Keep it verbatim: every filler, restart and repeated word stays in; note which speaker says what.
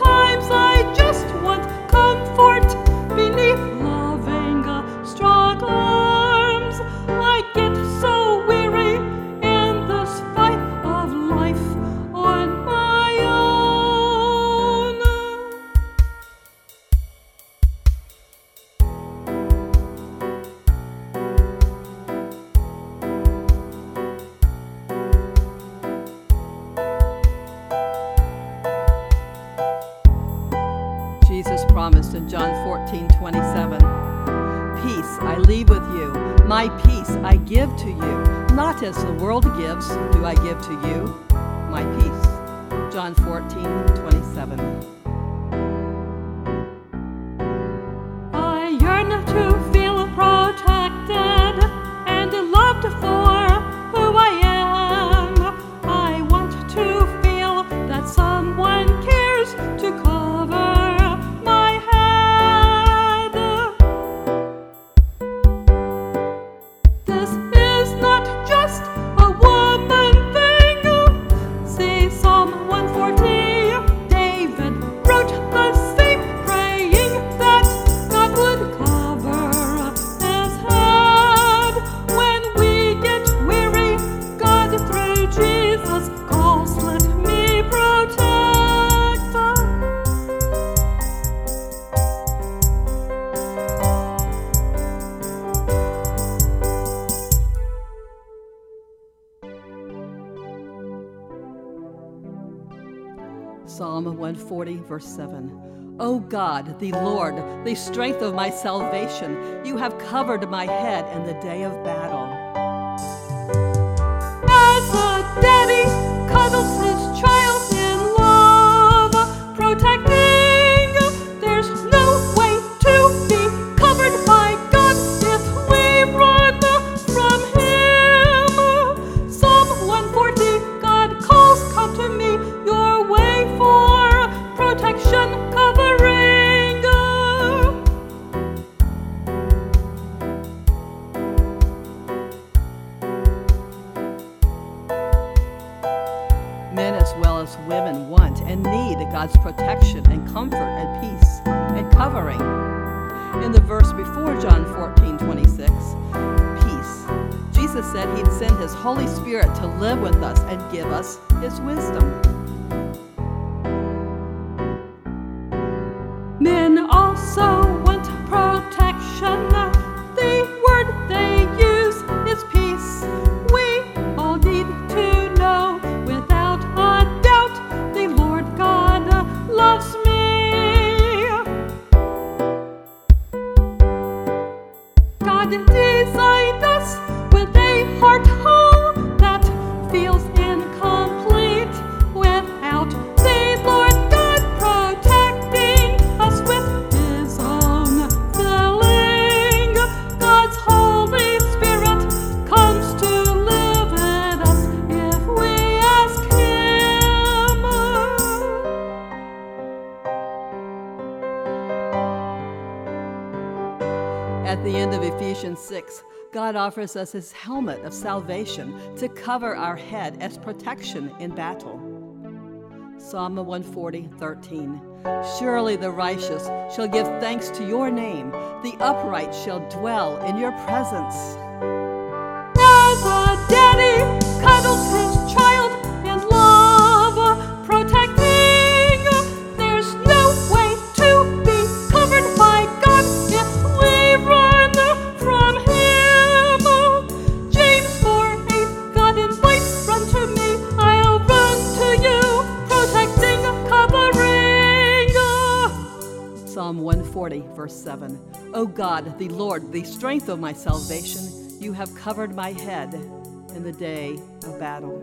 Speaker 1: Sometimes I just want comfort beneath loving, strong arms. I get so weary in this fight of life on my own. Jesus promised in John fourteen twenty-seven, "Peace I leave with you, my peace I give to you. Not as the world gives do I give to you, my peace." John fourteen twenty-seven. I yearn to feel protected and loved for who I am. I want to feel that someone cares to cover my head. This is not just a woman thing. See Psalm one forty. David wrote the same, praying that God would cover his head. When we get weary, God through Jesus calls, "Let me protect." Psalm one forty, verse seven. O God, the Lord, the strength of my salvation, you have covered my head in the day of battle. As a daddy cuddles his child in love, protecting, there's no way to be covered by God if we run from him. Psalm one forty, God calls, "Come to me, your way for protection, covering." Men as well as women want and need God's protection and comfort and peace and covering. In the verse before John fourteen twenty-six, peace. Jesus said he'd send his Holy Spirit to live with us and give us his wisdom. Men also want protection. The word they use is peace. We all need to know without a doubt the Lord God loves me. God designed us with a heart whole that feels incomplete without the Lord God protecting us with his own filling. God's Holy Spirit comes to live in us if we ask him. At the end of Ephesians six, God offers us his helmet of salvation to cover our head as protection in battle. Psalm one forty, thirteen. Surely the righteous shall give thanks to your name. The upright shall dwell in your presence. As a daddy cuddles his child in love, protecting, there's no way to be covered by God if we run from him. James four eight, God invites, "Run to me, I'll run to you, protecting, covering." Psalm one forty, verse seven. O God, the Lord, the strength of my salvation, you have covered my head in the day of battle.